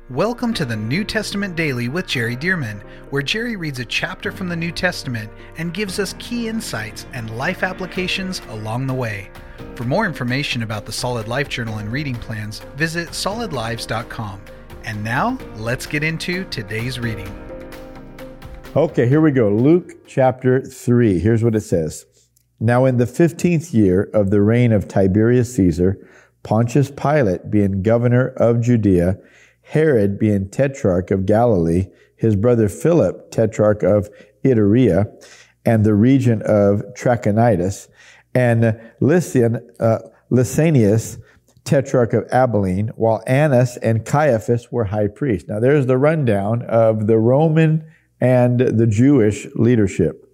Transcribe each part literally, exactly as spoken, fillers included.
Welcome to the New Testament Daily with Jerry Dearman, where Jerry reads a chapter from the New Testament and gives us key insights and life applications along the way. For more information about the Solid Life Journal and reading plans, visit solid lives dot com. And now, let's get into today's reading. Okay, here we go. Luke chapter three. Here's what it says. Now in the fifteenth year of the reign of Tiberius Caesar, Pontius Pilate being governor of Judea, Herod being tetrarch of Galilee, his brother Philip tetrarch of Iturea, and the region of Trachonitis, and Lysian, uh, Lysanias tetrarch of Abilene, while Annas and Caiaphas were high priests. Now there's the rundown of the Roman and the Jewish leadership.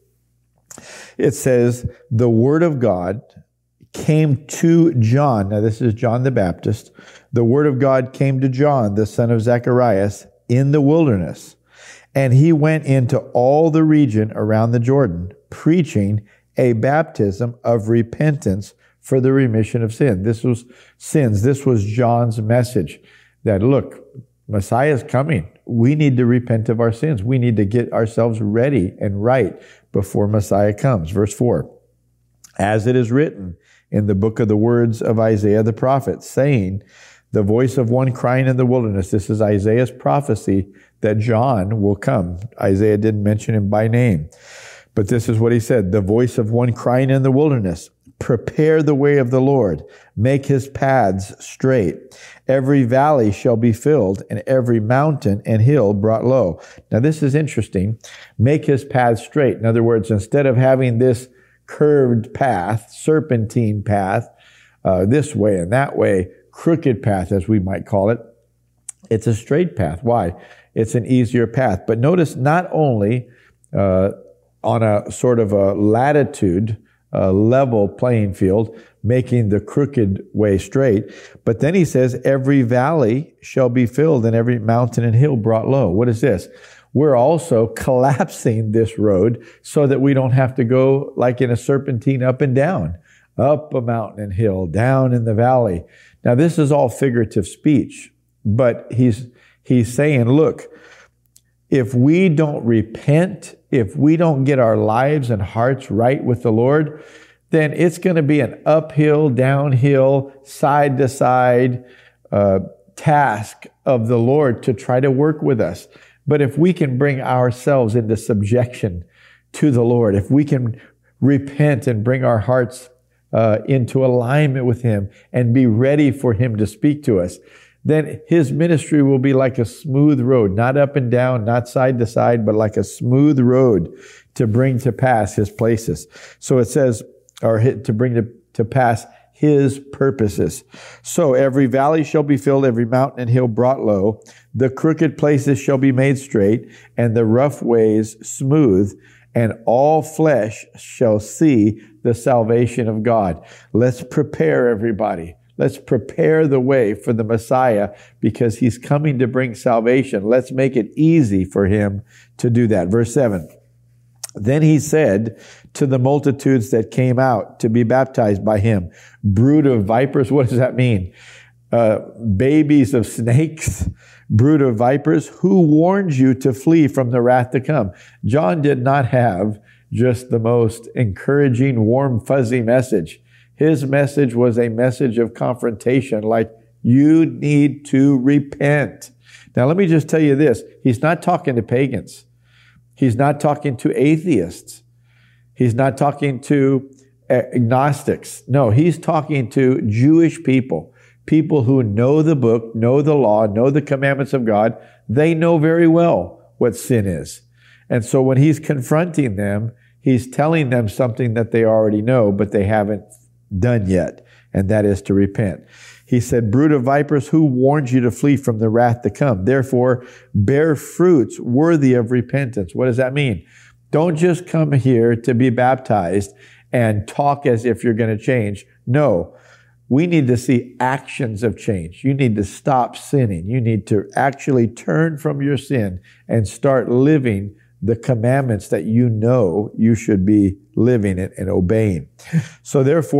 It says, the word of God came to John. Now this is John the Baptist. The word of God came to John, the son of Zacharias, in the wilderness. And he went into all the region around the Jordan, preaching a baptism of repentance for the remission of sin. This was sins. This was John's message that, look, Messiah is coming. We need to repent of our sins. We need to get ourselves ready and right before Messiah comes. Verse four, as it is written in the book of the words of Isaiah the prophet, saying, the voice of one crying in the wilderness. This is Isaiah's prophecy that John will come. Isaiah didn't mention him by name, but this is what he said. The voice of one crying in the wilderness, prepare the way of the Lord, make his paths straight. Every valley shall be filled, and every mountain and hill brought low. Now this is interesting. Make his paths straight. In other words, instead of having this curved path, serpentine path, uh, this way and that way, crooked path, as we might call it, it's a straight path. Why? It's an easier path. But notice not only uh, on a sort of a latitude, uh, level playing field, making the crooked way straight, but then he says, every valley shall be filled and every mountain and hill brought low. What is this? We're also collapsing this road so that we don't have to go like in a serpentine up and down, up a mountain and hill, down in the valley. Now, this is all figurative speech, but he's, he's saying, look, if we don't repent, if we don't get our lives and hearts right with the Lord, then it's going to be an uphill, downhill, side to side uh, task of the Lord to try to work with us. But if we can bring ourselves into subjection to the Lord, if we can repent and bring our hearts uh, into alignment with him and be ready for him to speak to us, then his ministry will be like a smooth road, not up and down, not side to side, but like a smooth road to bring to pass his places. So it says, or to bring to, to pass his purposes. So every valley shall be filled, every mountain and hill brought low. The crooked places shall be made straight, and the rough ways smooth, and all flesh shall see the salvation of God. Let's prepare, everybody. Let's prepare the way for the Messiah because he's coming to bring salvation. Let's make it easy for him to do that. Verse seven. Then he said to the multitudes that came out to be baptized by him, brood of vipers. What does that mean? Uh, babies of snakes, brood of vipers, who warned you to flee from the wrath to come? John did not have just the most encouraging, warm, fuzzy message. His message was a message of confrontation, like, you need to repent. Now, let me just tell you this. He's not talking to pagans. He's not talking to atheists. He's not talking to agnostics. No, he's talking to Jewish people, people who know the book, know the law, know the commandments of God. They know very well what sin is. And so when he's confronting them, he's telling them something that they already know, but they haven't done yet, and that is to repent. He said, brood of vipers, who warned you to flee from the wrath to come? Therefore, bear fruits worthy of repentance. What does that mean? Don't just come here to be baptized and talk as if you're going to change. No, we need to see actions of change. You need to stop sinning. You need to actually turn from your sin and start living the commandments that you know you should be living and obeying. So therefore,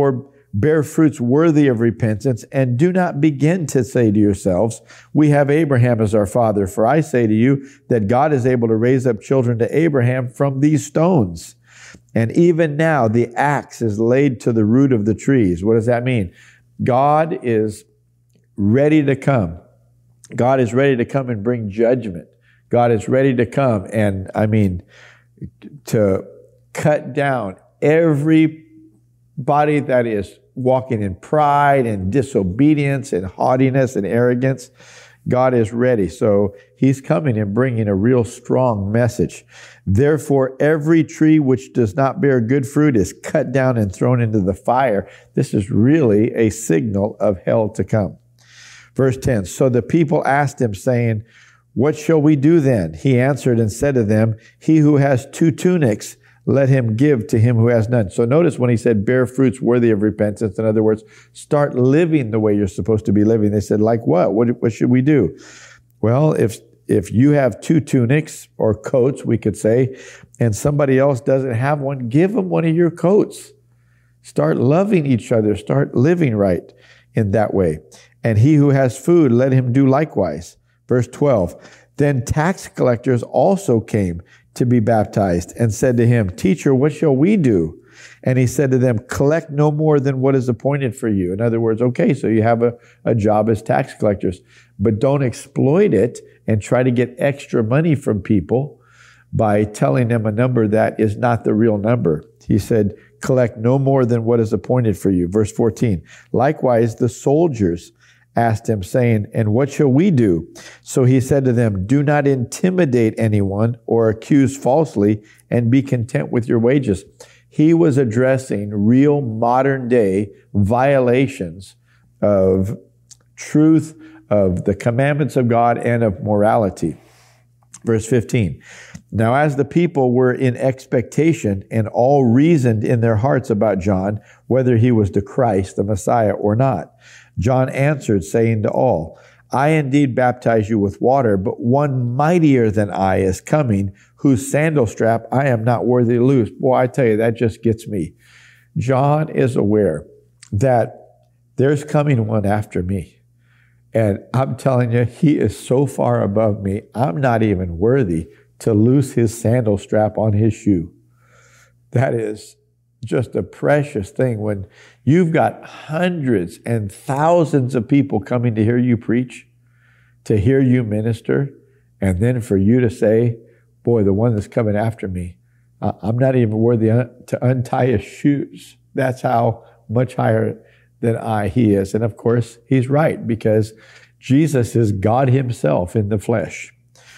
bear fruits worthy of repentance, and do not begin to say to yourselves, we have Abraham as our father. For I say to you that God is able to raise up children to Abraham from these stones. And even now the axe is laid to the root of the trees. What does that mean? God is ready to come. God is ready to come and bring judgment. God is ready to come and, I mean, to cut down every body that is walking in pride and disobedience and haughtiness and arrogance. God is ready. So he's coming and bringing a real strong message. Therefore, every tree which does not bear good fruit is cut down and thrown into the fire. This is really a signal of hell to come. Verse ten, so the people asked him, saying, what shall we do then? He answered and said to them, he who has two tunics, let him give to him who has none. So notice when he said, bear fruits worthy of repentance, in other words, start living the way you're supposed to be living. They said, like what? What, what should we do? Well, if if you have two tunics or coats, we could say, and somebody else doesn't have one, give them one of your coats. Start loving each other. Start living right in that way. And he who has food, let him do likewise. Verse twelve, then tax collectors also came to be baptized and said to him, teacher, what shall we do? And he said to them, collect no more than what is appointed for you. In other words, okay, so you have a, a job as tax collectors, but don't exploit it and try to get extra money from people by telling them a number that is not the real number. He said, collect no more than what is appointed for you. Verse fourteen, likewise, the soldiers asked him, saying, and what shall we do? So he said to them, do not intimidate anyone or accuse falsely, and be content with your wages. He was addressing real modern day violations of truth, of the commandments of God, and of morality. Verse fifteen, now as the people were in expectation and all reasoned in their hearts about John, whether he was the Christ, the Messiah, or not, John answered, saying to all, I indeed baptize you with water, but one mightier than I is coming, whose sandal strap I am not worthy to loose. Boy, I tell you, that just gets me. John is aware that there's coming one after me. And I'm telling you, he is so far above me, I'm not even worthy to loose his sandal strap on his shoe. That is just a precious thing when you've got hundreds and thousands of people coming to hear you preach, to hear you minister, and then for you to say, boy, the one that's coming after me, I'm not even worthy to untie his shoes. That's how much higher than I he is. And of course, he's right, because Jesus is God himself in the flesh.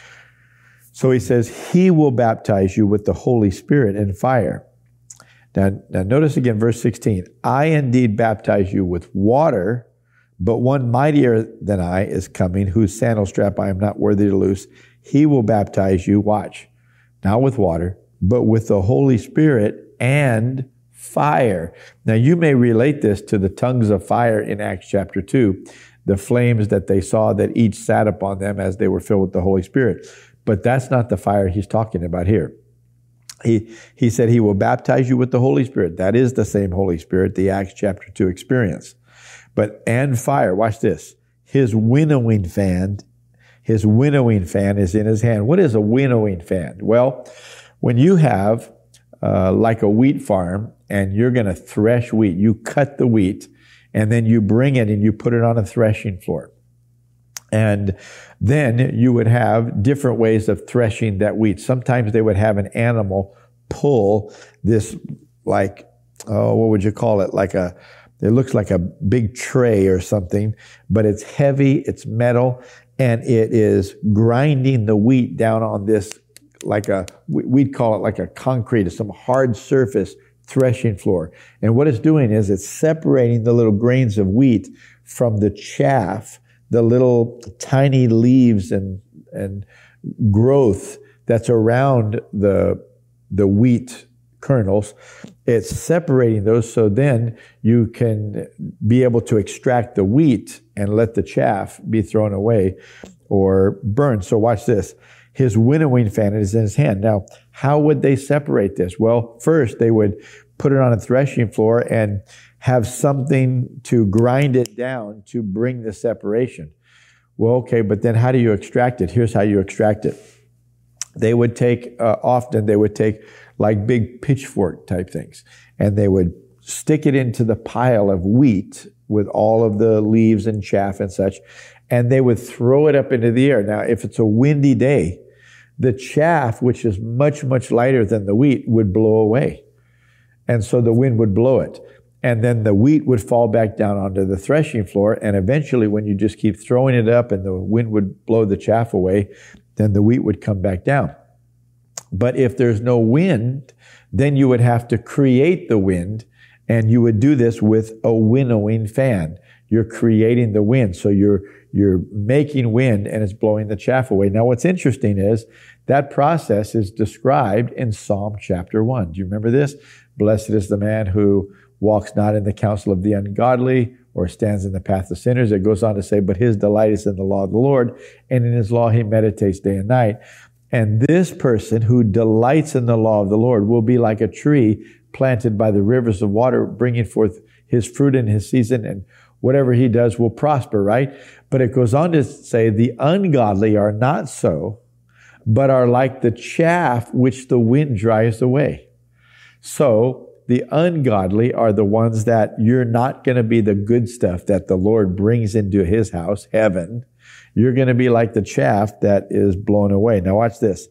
So he says, he will baptize you with the Holy Spirit and fire. Now, now notice again, verse sixteen, I indeed baptize you with water, but one mightier than I is coming, whose sandal strap I am not worthy to loose. He will baptize you, watch, not with water, but with the Holy Spirit and fire. Now you may relate this to the tongues of fire in Acts chapter two, the flames that they saw that each sat upon them as they were filled with the Holy Spirit. But that's not the fire he's talking about here. He, he said he will baptize you with the Holy Spirit. That is the same Holy Spirit, the Acts chapter two experience. But, and fire, watch this. His winnowing fan, his winnowing fan is in his hand. What is a winnowing fan? Well, when you have, uh, like a wheat farm and you're going to thresh wheat, you cut the wheat and then you bring it and you put it on a threshing floor. And then you would have different ways of threshing that wheat. Sometimes they would have an animal pull this, like, oh, what would you call it? Like a, it looks like a big tray or something, but it's heavy, it's metal, and it is grinding the wheat down on this, like a, we'd call it like a concrete, some hard surface threshing floor. And what it's doing is it's separating the little grains of wheat from the chaff, the little tiny leaves and, and growth that's around the, the wheat kernels. It's separating those so then you can be able to extract the wheat and let the chaff be thrown away or burned. So watch this. His winnowing fan is in his hand. Now, how would they separate this? Well, first they would put it on a threshing floor and have something to grind it down to bring the separation. Well, okay, but then how do you extract it? Here's how you extract it. They would take, uh, often they would take like big pitchfork type things, and they would stick it into the pile of wheat with all of the leaves and chaff and such, and they would throw it up into the air. Now, if it's a windy day, the chaff, which is much, much lighter than the wheat, would blow away. And so the wind would blow it. And then the wheat would fall back down onto the threshing floor. And eventually, when you just keep throwing it up and the wind would blow the chaff away, then the wheat would come back down. But if there's no wind, then you would have to create the wind. And you would do this with a winnowing fan. You're creating the wind. So you're you're making wind and it's blowing the chaff away. Now, what's interesting is that process is described in Psalm chapter one. Do you remember this? Blessed is the man who walks not in the counsel of the ungodly or stands in the path of sinners. It goes on to say, but his delight is in the law of the Lord, and in his law he meditates day and night. And this person who delights in the law of the Lord will be like a tree planted by the rivers of water, bringing forth his fruit in his season, and whatever he does will prosper, right? But it goes on to say, the ungodly are not so, but are like the chaff which the wind dries away. So the ungodly are the ones that you're not going to be the good stuff that the Lord brings into his house, heaven. You're going to be like the chaff that is blown away. Now watch this.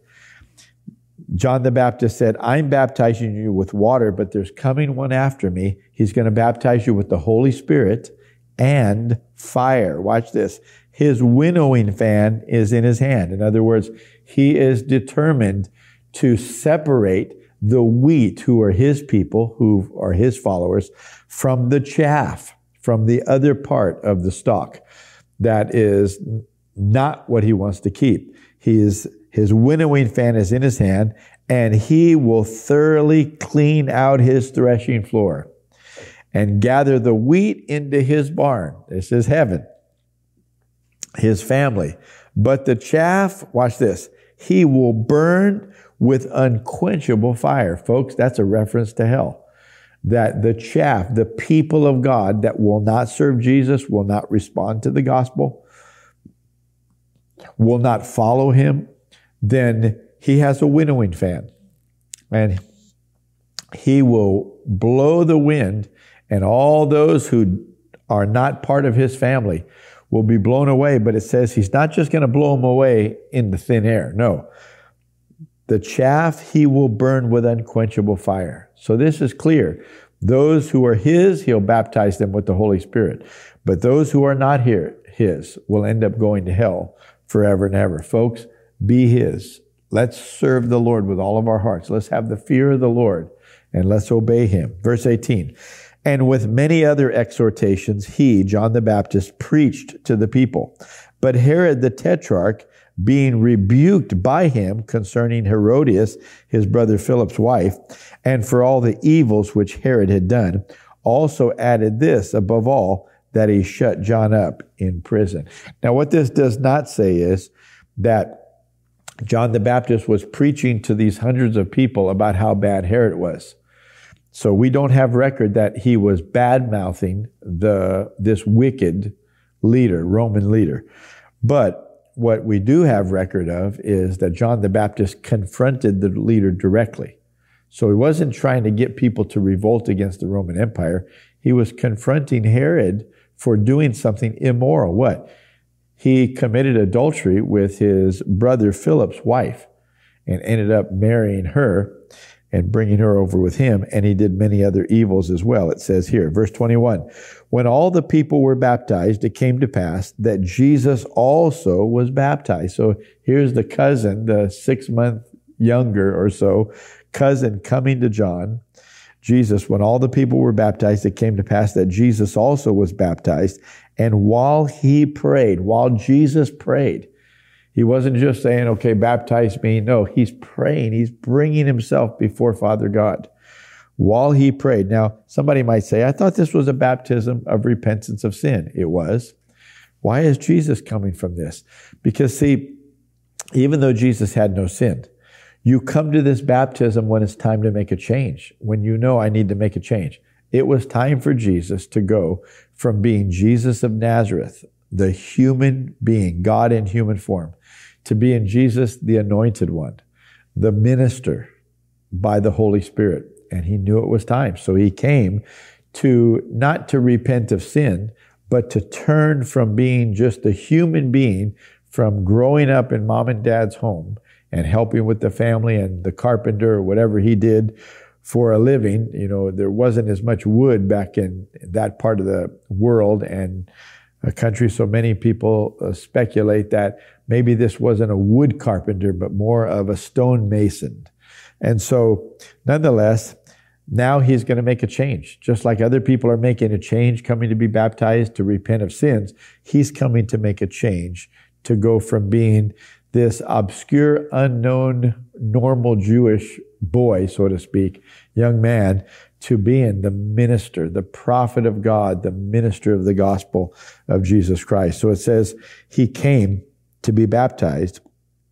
John the Baptist said, I'm baptizing you with water, but there's coming one after me. He's going to baptize you with the Holy Spirit and fire. Watch this. His winnowing fan is in his hand. In other words, he is determined to separate the wheat, who are his people, who are his followers, from the chaff, from the other part of the stalk that is not what he wants to keep. He is, his winnowing fan is in his hand, and he will thoroughly clean out his threshing floor and gather the wheat into his barn. This is heaven, his family. But the chaff, watch this, he will burn with unquenchable fire. Folks, that's a reference to hell. That the chaff, the people of God that will not serve Jesus, will not respond to the gospel, will not follow him, then he has a winnowing fan. And he will blow the wind, and all those who are not part of his family will be blown away. But it says he's not just going to blow them away into thin air. No. The chaff he will burn with unquenchable fire. So this is clear. Those who are his, he'll baptize them with the Holy Spirit. But those who are not here, his will end up going to hell forever and ever. Folks, be his. Let's serve the Lord with all of our hearts. Let's have the fear of the Lord and let's obey him. Verse eighteen. And with many other exhortations, he, John the Baptist, preached to the people. But Herod the Tetrarch, being rebuked by him concerning Herodias, his brother Philip's wife, and for all the evils which Herod had done, also added this, above all, that he shut John up in prison. Now, what this does not say is that John the Baptist was preaching to these hundreds of people about how bad Herod was. So we don't have record that he was bad-mouthing the this wicked leader, Roman leader. But what we do have record of is that John the Baptist confronted the leader directly. So he wasn't trying to get people to revolt against the Roman Empire. He was confronting Herod for doing something immoral. What? He committed adultery with his brother Philip's wife and ended up marrying her and bringing her over with him, and he did many other evils as well. It says here, verse twenty-one, when all the people were baptized, it came to pass that Jesus also was baptized. So here's the cousin, the six month younger or so, cousin coming to John, Jesus. When all the people were baptized, it came to pass that Jesus also was baptized. And while he prayed, while Jesus prayed, he wasn't just saying, okay, baptize me. No, he's praying. He's bringing himself before Father God while he prayed. Now, somebody might say, I thought this was a baptism of repentance of sin. It was. Why is Jesus coming from this? Because, see, even though Jesus had no sin. You come to this baptism when it's time to make a change, when you know I need to make a change. It was time for Jesus to go from being Jesus of Nazareth, the human being, God in human form, to being Jesus, the anointed one, the minister by the Holy Spirit. And he knew it was time. So he came to, not to repent of sin, but to turn from being just a human being, from growing up in mom and dad's home and helping with the family and the carpenter or whatever he did for a living. You know, there wasn't as much wood back in that part of the world and a country, so many people uh, speculate that maybe this wasn't a wood carpenter, but more of a stone mason. And so, nonetheless, now he's going to make a change. Just like other people are making a change, coming to be baptized, to repent of sins, he's coming to make a change, to go from being this obscure, unknown, normal Jewish boy, so to speak, young man, to being the minister, the prophet of God, the minister of the gospel of Jesus Christ. So it says he came to be baptized,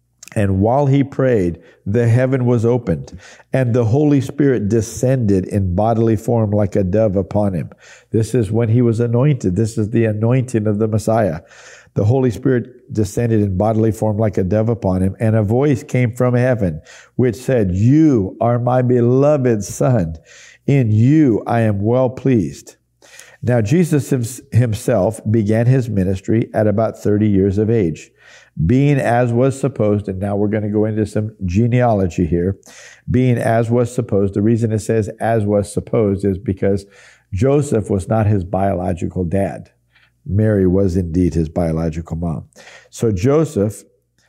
and while he prayed, the heaven was opened, and the Holy Spirit descended in bodily form like a dove upon him. This is when he was anointed. This is the anointing of the Messiah. The Holy Spirit descended in bodily form like a dove upon him, and a voice came from heaven, which said, "You are my beloved Son. In you I am well pleased." Now Jesus himself began his ministry at about thirty years of age, being as was supposed, and now we're going to go into some genealogy here, being as was supposed. The reason it says as was supposed is because Joseph was not his biological dad. Mary was indeed his biological mom. So Joseph,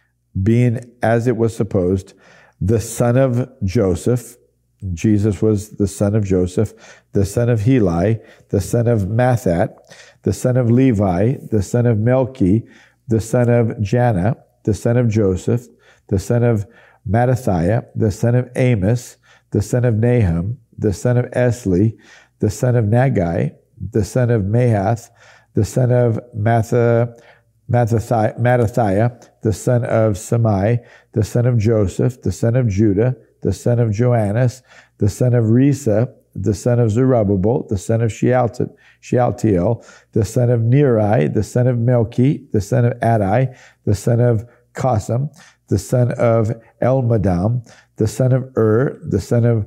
being as it was supposed, the son of Joseph, Jesus was the son of Joseph, the son of Heli, the son of Mathat, the son of Levi, the son of Melchi, the son of Janna, the son of Joseph, the son of Mattathiah, the son of Amos, the son of Nahum, the son of Esli, the son of Nagai, the son of Mahath, the son of Matha, Mattathiah, Mattathiah, the son of Samai, the son of Joseph, the son of Judah, the son of Joannes, the son of Risa, the son of Zerubbabel, the son of Shealtiel, Shealtiel, the son of Neri, the son of Melchi, the son of Adai, the son of Cosam, the son of Elmadam, the son of Ur, the son of,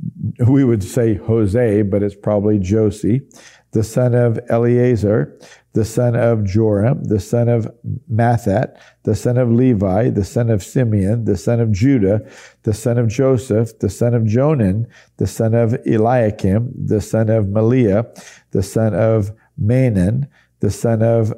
we would say Jose, but it's probably Josie, the son of Eleazar, the son of Joram, the son of Mathat, the son of Levi, the son of Simeon, the son of Judah, the son of Joseph, the son of Jonan, the son of Eliakim, the son of Maliah, the son of Manan, the son of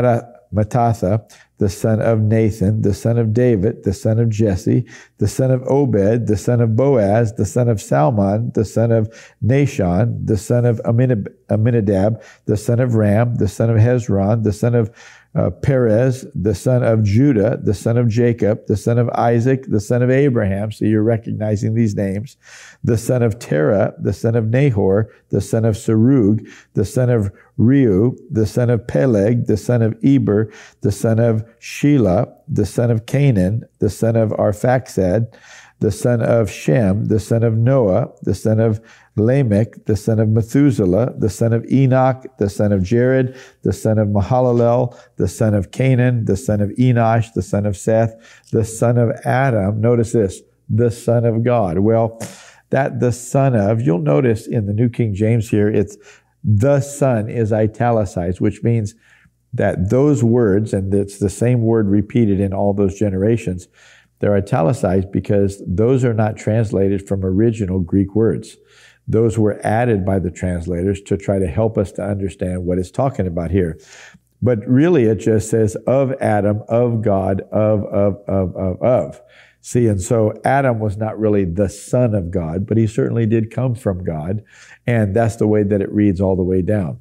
Mattatha, the son of Nathan, the son of David, the son of Jesse, the son of Obed, the son of Boaz, the son of Salmon, the son of Nashon, the son of Aminadab, the son of Ram, the son of Hezron, the son of uh, Perez, the son of Judah, the son of Jacob, the son of Isaac, the son of Abraham. So you're recognizing these names. The son of Terah, the son of Nahor, the son of Serug, the son of Reu, the son of Peleg, the son of Eber, the son of Shelah, the son of Canaan, the son of Arphaxad, the son of Shem, the son of Noah, the son of Lamech, the son of Methuselah, the son of Enoch, the son of Jared, the son of Mahalalel, the son of Canaan, the son of Enosh, the son of Seth, the son of Adam. Notice this, the son of God. Well, that the son of, you'll notice in the New King James here, it's the son is italicized, which means that those words, and it's the same word repeated in all those generations, they're italicized because those are not translated from original Greek words. Those were added by the translators to try to help us to understand what it's talking about here. But really it just says of Adam, of God, of, of, of, of, of. See, and so Adam was not really the son of God, but he certainly did come from God. And that's the way that it reads all the way down.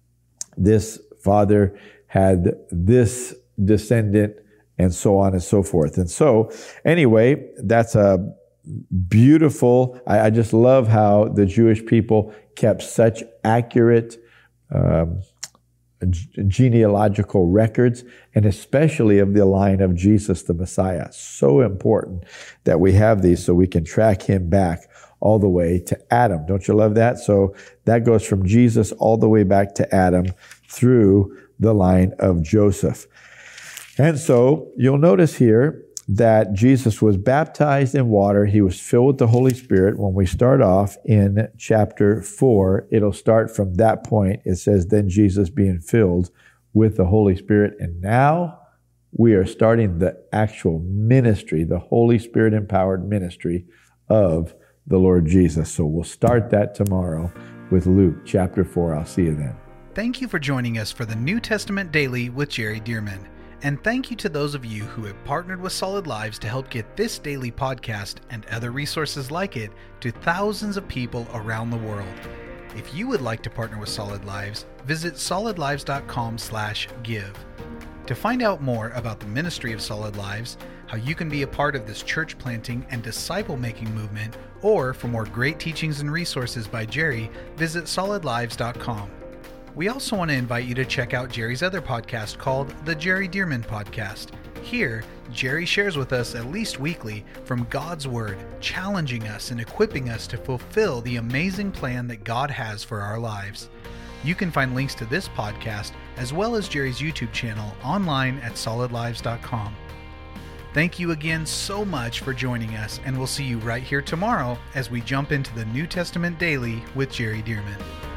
This father had this descendant, and so on and so forth. And so, anyway, that's a beautiful, I, I just love how the Jewish people kept such accurate um, genealogical records, and especially of the line of Jesus the Messiah. So important that we have these so we can track him back all the way to Adam. Don't you love that? So that goes from Jesus all the way back to Adam through the line of Joseph. And so you'll notice here that Jesus was baptized in water. He was filled with the Holy Spirit. When we start off in chapter four, it'll start from that point. It says, then Jesus being filled with the Holy Spirit. And now we are starting the actual ministry, the Holy Spirit empowered ministry of the Lord Jesus. So we'll start that tomorrow with Luke chapter four. I'll see you then. Thank you for joining us for the New Testament Daily with Jerry Dearman. And thank you to those of you who have partnered with Solid Lives to help get this daily podcast and other resources like it to thousands of people around the world. If you would like to partner with Solid Lives, visit solid lives dot com slash give. To find out more about the ministry of Solid Lives, how you can be a part of this church planting and disciple making movement, or for more great teachings and resources by Jerry, visit solid lives dot com. We also want to invite you to check out Jerry's other podcast called The Jerry Dearman Podcast. Here, Jerry shares with us at least weekly from God's Word, challenging us and equipping us to fulfill the amazing plan that God has for our lives. You can find links to this podcast as well as Jerry's YouTube channel online at solid lives dot com. Thank you again so much for joining us, and we'll see you right here tomorrow as we jump into the New Testament Daily with Jerry Dearman.